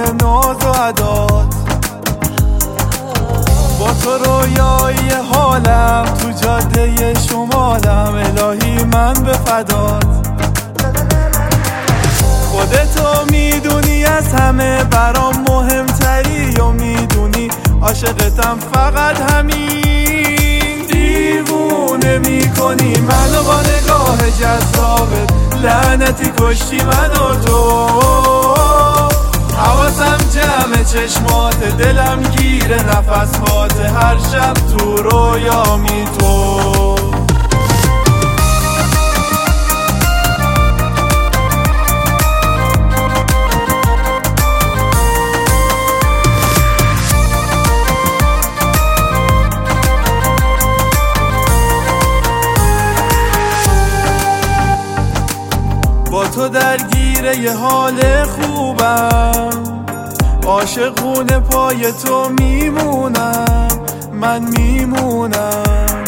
ناز و عدات. با تو رویای حالم تو جاده شمالم، الهی من به فدات. خودتو میدونی از همه برام مهمتری و میدونی عاشقتم فقط همین. دیوونه میکنی منو با نگاه جذابت، لعنتی کشتی منو تو. حواسم جمع چشمات، دلم گیره نفسات، هر شب تو رویامی تو. با تو درگیره یه حال خوبم، عاشقونه پای تو میمونم، من میمونم.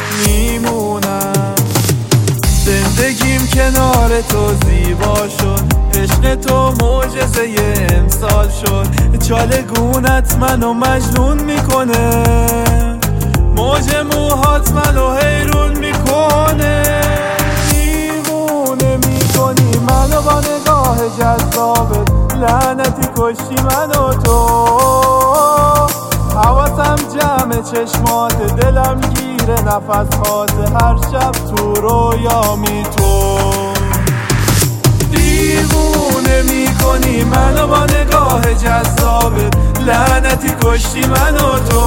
زندگیم کنار تو زیبا شد، عشق تو معجزه امسال شد. چالگونت منو مجنون میکنه، موج موهات منو حیرون میکنه. منو با نگاه جذابت، لعنتی کشتی منو تو. حواسم جمع چشمات، دلم گیره نفسات، هر شب تو رویامی تو. دیوونه میکنی منو با نگاه جذابت، لعنتی کشتی منو تو.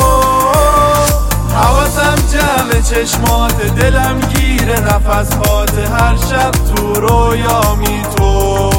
حواسم جمع چشمات، دلم گیره نفسات، هر شب تو رویامی تو.